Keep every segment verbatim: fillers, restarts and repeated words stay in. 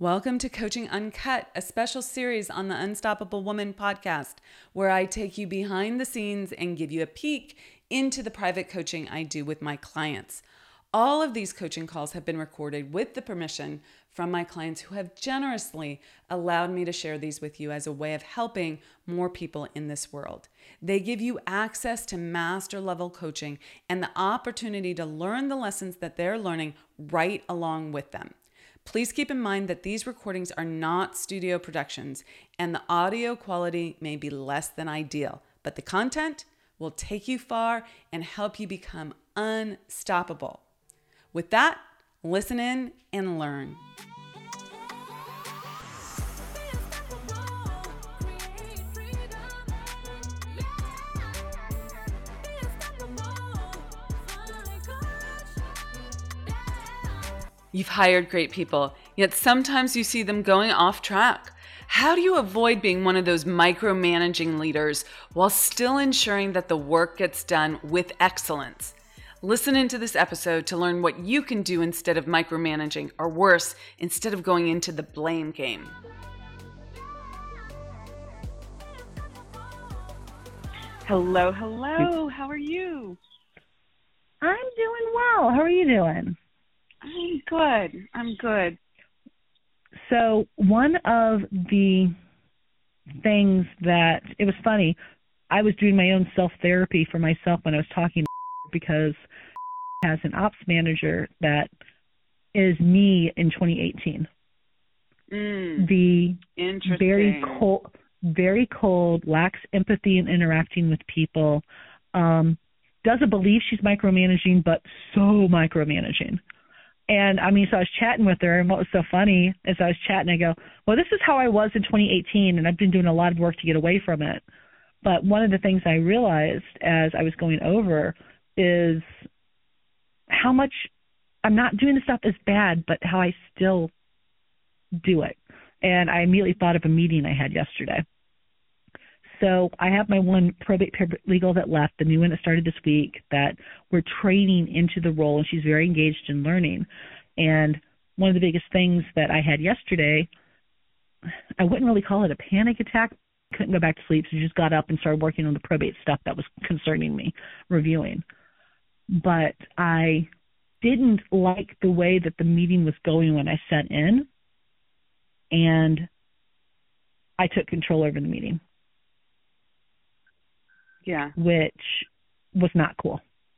Welcome to Coaching Uncut, a special series on the Unstoppable Woman podcast, where I take you behind the scenes and give you a peek into the private coaching I do with my clients. All of these coaching calls have been recorded with the permission from my clients who have generously allowed me to share these with you as a way of helping more people in this world. They give you access to master level coaching and the opportunity to learn the lessons that they're learning right along with them. Please keep in mind that these recordings are not studio productions and the audio quality may be less than ideal, but the content will take you far and help you become unstoppable. With that, listen in and learn. You've hired great people, yet sometimes you see them going off track. How do you avoid being one of those micromanaging leaders while still ensuring that the work gets done with excellence? Listen into this episode to learn what you can do instead of micromanaging, or worse, instead of going into the blame game. Hello, hello. How are you? I'm doing well. How are you doing? I'm good. I'm good. So one of the things that, it was funny, I was doing my own self-therapy for myself when I was talking because has an ops manager that is me in twenty eighteen. Mm, the interesting. very cold, very cold, lacks empathy in interacting with people, um, doesn't believe she's micromanaging, but so micromanaging. And, I mean, so I was chatting with her, and what was so funny is I was chatting, I go, well, this is how I was in twenty eighteen, and I've been doing a lot of work to get away from it. But one of the things I realized as I was going over is how much I'm not doing the stuff as bad, but how I still do it. And I immediately thought of a meeting I had yesterday. So I have my one probate paralegal that left, the new one that started this week, that we're training into the role, and she's very engaged in learning. And one of the biggest things that I had yesterday, I wouldn't really call it a panic attack. Couldn't go back to sleep, so just got up and started working on the probate stuff that was concerning me, reviewing. But I didn't like the way that the meeting was going when I sat in, and I took control over the meeting. Yeah. Which was not cool.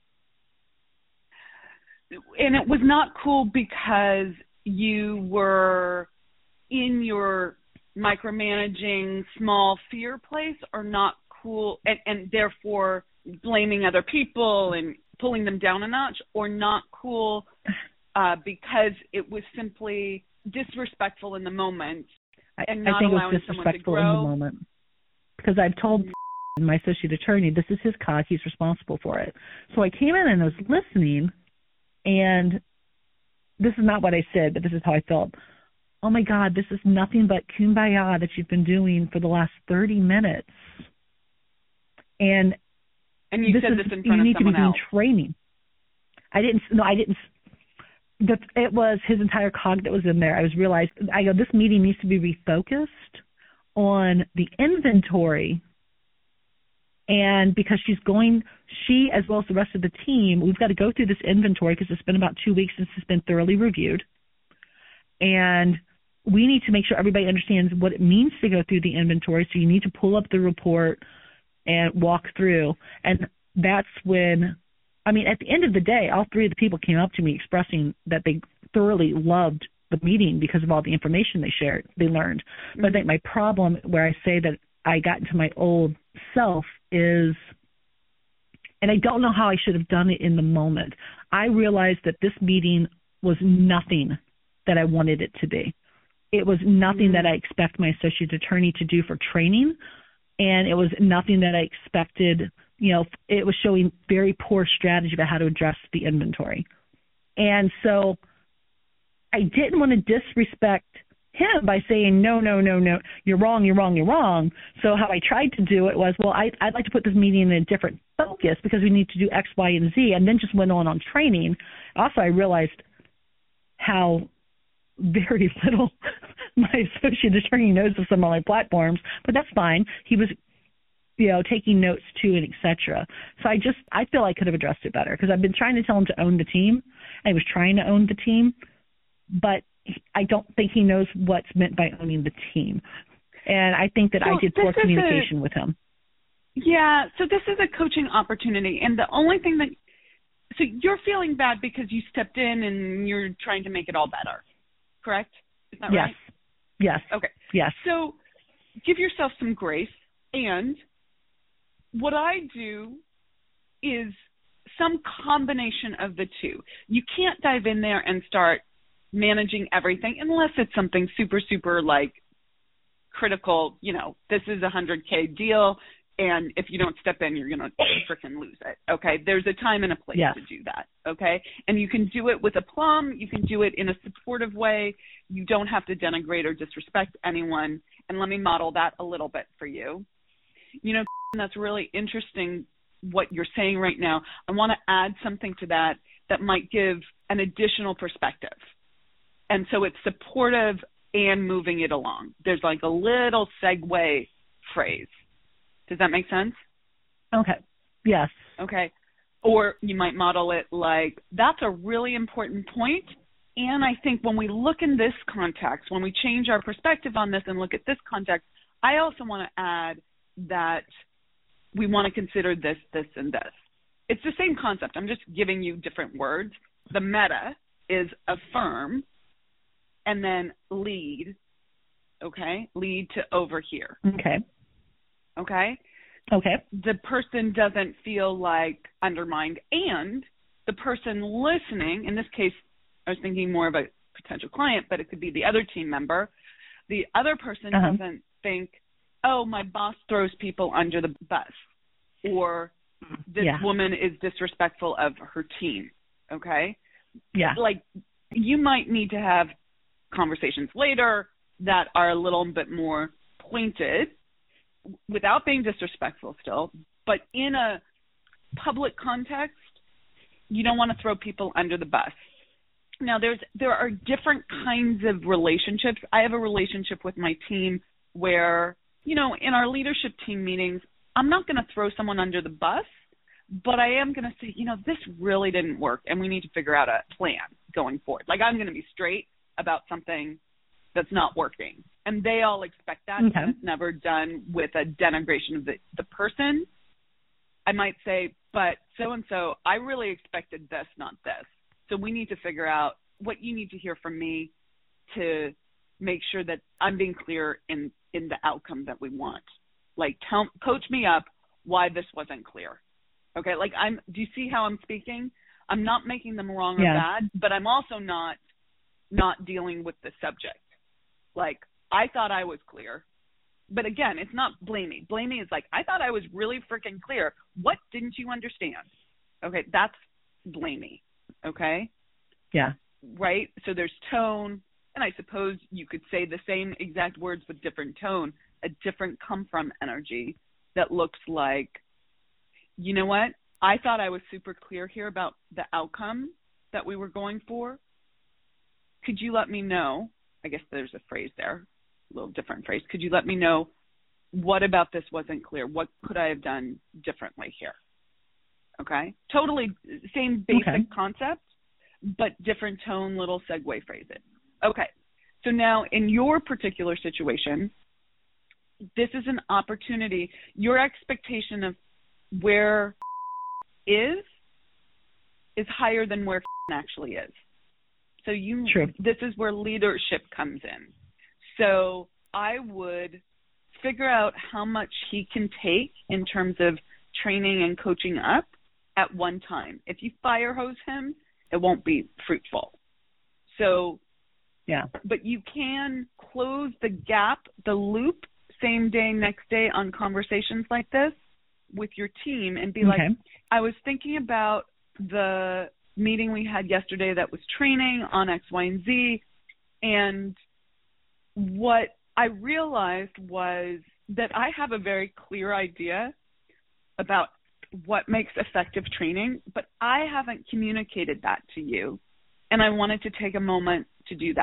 And it was not cool because you were in your micromanaging small fear place, or not cool and, and therefore blaming other people and pulling them down a notch, or not cool uh, because it was simply disrespectful in the moment and not I think allowing it was disrespectful someone to grow. in the moment. Because I've told my associate attorney, this is his cause, he's responsible for it. So I came in and I was listening, and this is not what I said, but this is how I felt. Oh my God, this is nothing but kumbaya that you've been doing for the last thirty minutes. And and you this said is, this in front you need of someone to be else. doing training. I didn't, no, I didn't. The, it was his entire cog that was in there. I was realized, I go, this meeting needs to be refocused on the inventory. And because she's going, she as well as the rest of the team, we've got to go through this inventory because it's been about two weeks since it's been thoroughly reviewed. And we need to make sure everybody understands what it means to go through the inventory. So you need to pull up the report and walk through. And that's when, I mean, at the end of the day, all three of the people came up to me expressing that they thoroughly loved the meeting because of all the information they shared, they learned. Mm-hmm. But I think my problem where I say that I got into my old self is, and I don't know how I should have done it in the moment. I realized that this meeting was nothing that I wanted it to be. It was nothing mm-hmm. that I expect my associate attorney to do for training, and it was nothing that I expected. You know, it was showing very poor strategy about how to address the inventory. And so I didn't want to disrespect him by saying, no, no, no, no, you're wrong, you're wrong, you're wrong. So how I tried to do it was, well, I, I'd like to put this meeting in a different focus because we need to do X, Y, and Z, and then just went on on training. Also, I realized how very little my associate attorney knows of some of my platforms, but that's fine. He was, you know, taking notes too, and et cetera. So I just, I feel I could have addressed it better because I've been trying to tell him to own the team. And he was trying to own the team, but I don't think he knows what's meant by owning the team. And I think that so I did poor communication a, with him. Yeah, so this is a coaching opportunity. And the only thing that, so you're feeling bad because you stepped in and you're trying to make it all better, correct? Is that yes. right? Yes. Okay. Yes. So give yourself some grace. And what I do is some combination of the two. You can't dive in there and start managing everything unless it's something super, super like critical. You know, this is a one hundred K deal, and if you don't step in, you're going to freaking lose it. Okay? There's a time and a place yes. to do that. Okay? And you can do it with aplomb. You can do it in a supportive way. You don't have to denigrate or disrespect anyone. And let me model that a little bit for you. You know, that's really interesting what you're saying right now. I want to add something to that that might give an additional perspective. And so it's supportive and moving it along. There's like a little segue phrase. Does that make sense? Okay. Yes. Okay. Or you might model it like, that's a really important point. And I think when we look in this context, when we change our perspective on this and look at this context, I also want to add that we want to consider this, this, and this. It's the same concept. I'm just giving you different words. The meta is affirm and then lead, okay? Lead to over here. Okay. Okay? Okay. The person doesn't feel like undermined, and the person listening, in this case, I was thinking more of a potential client, but it could be the other team member. The other person uh-huh. doesn't think, oh, my boss throws people under the bus, or this yeah. woman is disrespectful of her team, okay? Yeah. Like, you might need to have conversations later that are a little bit more pointed without being disrespectful still, but in a public context, you don't want to throw people under the bus. Now, there's there are different kinds of relationships. I have a relationship with my team where, you know, in our leadership team meetings, I'm not going to throw someone under the bus, but I am going to say, you know, this really didn't work, and we need to figure out a plan going forward. Like, I'm going to be straight about something that's not working. And they all expect that. Okay. And it's never done with a denigration of the, the person. I might say, but so-and-so, I really expected this, not this. So we need to figure out what you need to hear from me to make sure that I'm being clear in, in the outcome that we want. Like, tell, coach me up why this wasn't clear. Okay, like, I'm. Do you see how I'm speaking? I'm not making them wrong or yeah. bad, but I'm also not not dealing with the subject. Like, I thought I was clear. But again, it's not blamey. Blamey is like, I thought I was really freaking clear. What didn't you understand? Okay, that's blamey. Okay? Yeah. Right? So there's tone, and I suppose you could say the same exact words with different tone, a different come from energy that looks like, you know what? I thought I was super clear here about the outcome that we were going for. Could you let me know? I guess there's a phrase there, a little different phrase. Could you let me know what about this wasn't clear? What could I have done differently here? Okay? Totally same basic okay. concept, but different tone, little segue phrases. Okay. So now in your particular situation, this is an opportunity. Your expectation of where is is higher than where actually is. So you, True. This is where leadership comes in. So I would figure out how much he can take in terms of training and coaching up at one time. If you fire hose him, it won't be fruitful. So, yeah. But you can close the gap, the loop, same day, next day on conversations like this with your team and be okay. like, I was thinking about the meeting we had yesterday that was training on X, Y, and Z, and what I realized was that I have a very clear idea about what makes effective training, but I haven't communicated that to you, and I wanted to take a moment to do that.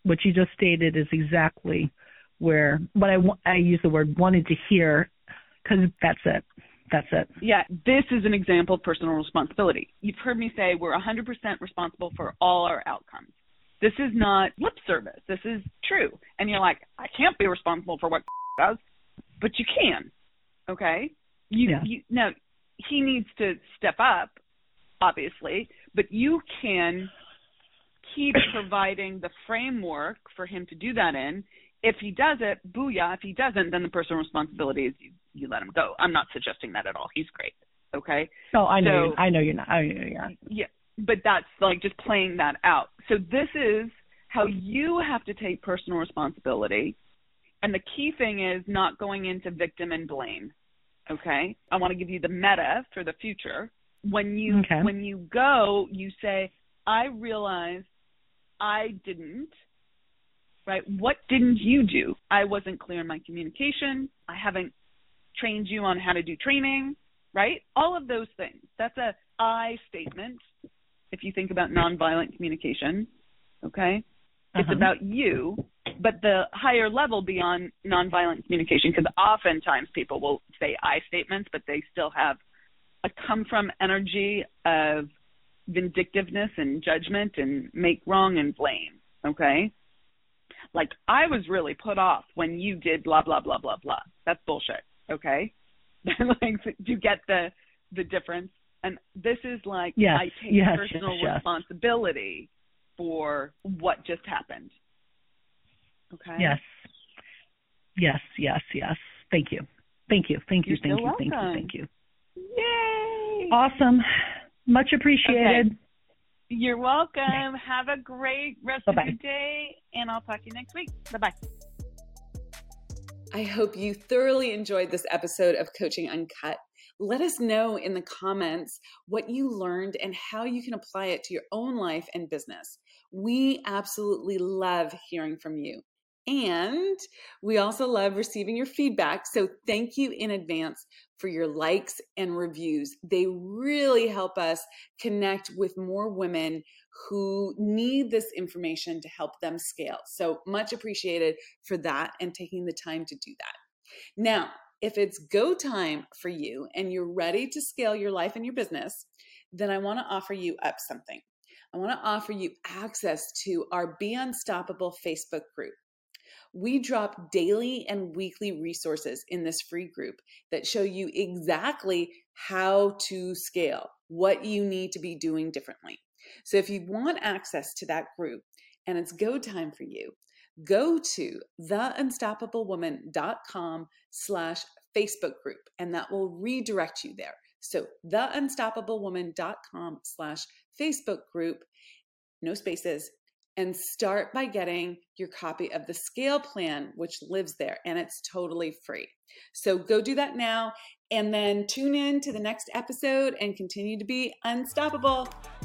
what you just stated is exactly where what I, I use the word wanted to hear, because that's it. That's it. Yeah, this is an example of personal responsibility. You've heard me say we're one hundred percent responsible for all our outcomes. This is not lip service. This is true. And you're like, I can't be responsible for what does, but you can, okay? You, yeah. you Now, he needs to step up, obviously, but you can keep providing the framework for him to do that in. If he does it, booyah. If he doesn't, then the personal responsibility is you, you let him go. I'm not suggesting that at all. He's great. Okay? Oh, I know. So, you're, I know you're not. I know you're not. Yeah, but that's like just playing that out. So this is how you have to take personal responsibility. And the key thing is not going into victim and blame. Okay? I want to give you the meta for the future. When you okay. when you go, you say, I realize I didn't. Right? What didn't you do? I wasn't clear in my communication. I haven't trained you on how to do training, right? All of those things. That's a I statement if you think about nonviolent communication, okay? Uh-huh. It's about you, but the higher level beyond nonviolent communication, because oftentimes people will say I statements, but they still have a come from energy of vindictiveness and judgment and make wrong and blame, okay? Like, I was really put off when you did blah, blah, blah, blah, blah. That's bullshit, okay? Like, do you get the the difference? And this is like, yes, I take yes, personal yes, yes. responsibility for what just happened, okay? Yes. Yes, yes, yes. Thank you. Thank you. Thank you. You're thank so you. Thank you. welcome. Thank you. Yay! Awesome. Much appreciated. Okay. You're welcome. Have a great rest Bye-bye. of your day, and I'll talk to you next week. Bye-bye. I hope you thoroughly enjoyed this episode of Coaching Uncut. Let us know in the comments what you learned and how you can apply it to your own life and business. We absolutely love hearing from you. And we also love receiving your feedback. So thank you in advance for your likes and reviews. They really help us connect with more women who need this information to help them scale. So much appreciated for that and taking the time to do that. Now, if it's go time for you and you're ready to scale your life and your business, then I want to offer you up something. I want to offer you access to our Be Unstoppable Facebook group. We drop daily and weekly resources in this free group that show you exactly how to scale, what you need to be doing differently. So if you want access to that group and it's go time for you, go to theunstoppablewoman.com slash Facebook group, and that will redirect you there. So theunstoppablewoman.com slash Facebook group, no spaces, and start by getting your copy of the Scale Plan, which lives there, and it's totally free. So go do that now, and then tune in to the next episode and continue to be unstoppable.